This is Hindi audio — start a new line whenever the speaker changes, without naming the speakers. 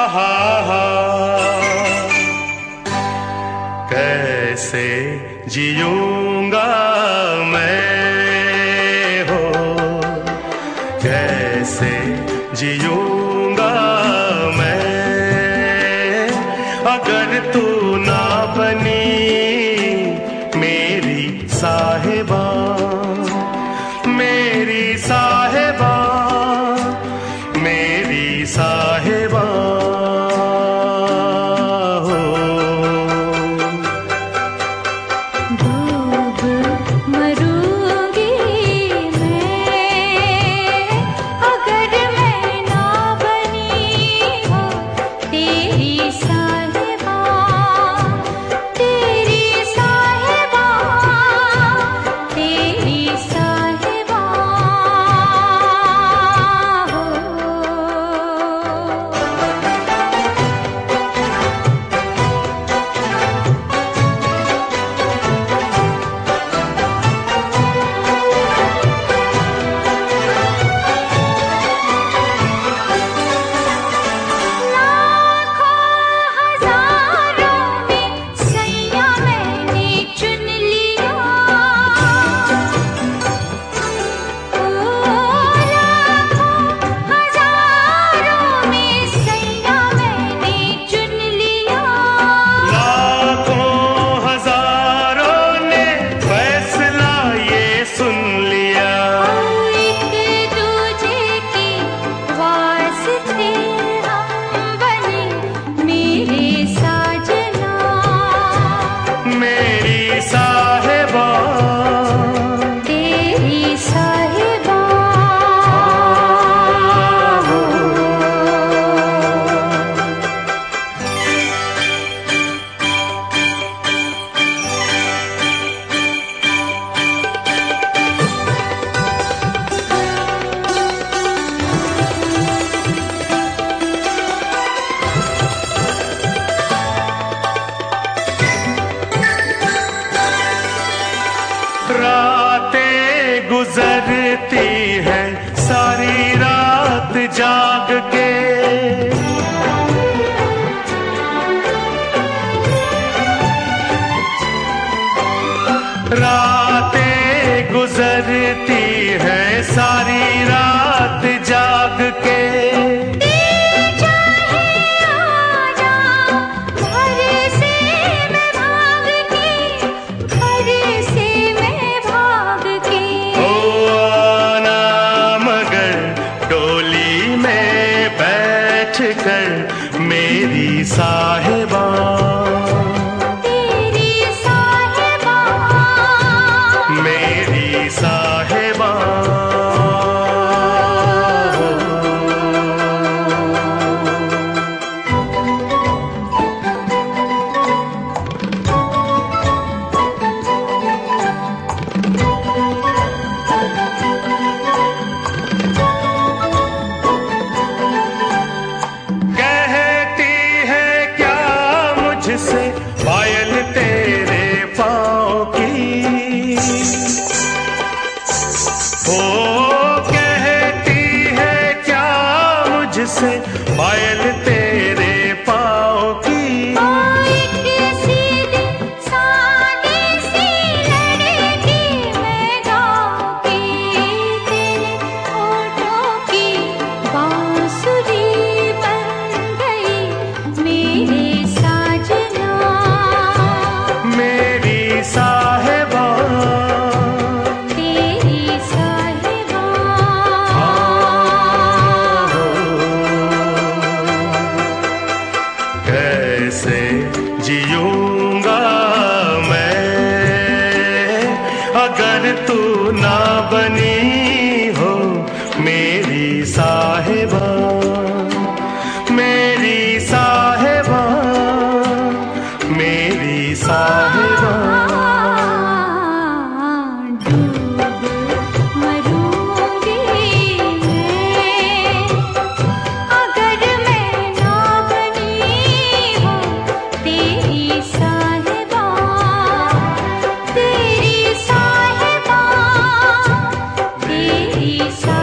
हा हा कैसे जीऊंगा मैं हो, कैसे जीऊंगा मैं अगर तू ना बनी मेरी साहिबा, मेरी साहिबा, मेरी साहिबा हो।
डूब मरूंगी मैं अगर मैं ना बनी हो तेरी साहिबा, तेरी साहिबा, तेरी साहिबा हो।
रातें गुजरती है सारी रात जाग के, रातें गुजरती है सारी रात जाग के। कर मेरी साहिबा,
तेरी साहिबा,
मेरी साहिबा हो। से पायल तेरे पाँव की हो, कहती है क्या मुझसे पायल तेरे पाँव की। कैसे जीऊंगा मैं अगर तू ना बनी हो मेरी साहिबा, मेरी साहिबा, मेरी साहिबा।
तेरी साहिबा, तेरी साहिबा।